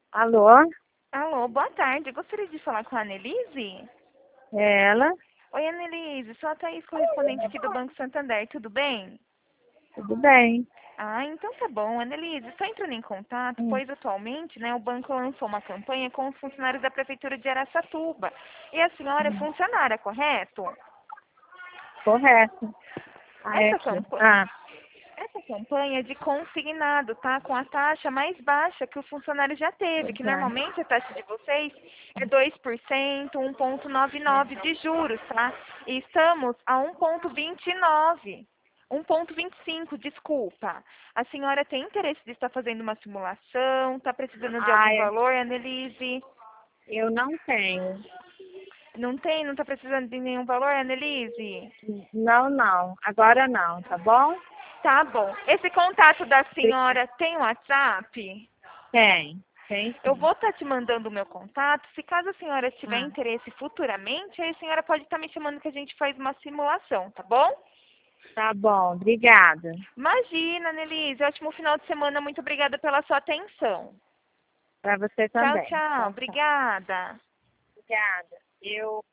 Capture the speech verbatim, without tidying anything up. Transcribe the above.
Alô? Alô, boa tarde. Gostaria de falar com a Annelise? É ela? Oi, Annelise. Sou a Thaís, correspondente aqui do Banco Santander. Tudo bem? Tudo bem? Ah, então tá bom. Annelise, estou entrando em contato, Hum, pois atualmente, né, o banco lançou uma campanha com os funcionários da Prefeitura de Araçatuba. E a senhora é hum, funcionária, correto? correto. Ah, é Essa aqui. campanha... Ah, Essa campanha é de consignado, tá? Com a taxa mais baixa que o funcionário já teve, que tá. normalmente a taxa de vocês é dois por cento, um vírgula noventa e nove de juros, tá? E estamos a um vírgula vinte e nove. um vírgula vinte e cinco, desculpa. A senhora tem interesse de estar fazendo uma simulação? Está precisando de Ah, algum é- valor, Annelise? eu não tenho. Não tem? Não está precisando de nenhum valor, Annelise? Não, não. Agora não, tá bom? Tá bom. Esse contato da Obrigada. senhora tem WhatsApp? Tem, tem Eu sim. vou estar te mandando o meu contato. Se caso a senhora tiver Ah, interesse futuramente, aí a senhora pode estar me chamando que a gente faz uma simulação, tá bom? tá bom, obrigada. Imagina, Nelise. Ótimo final de semana. Muito obrigada pela sua atenção. Pra você Tchau, também. tchau. Tchau, tchau. Obrigada. Obrigada. Eu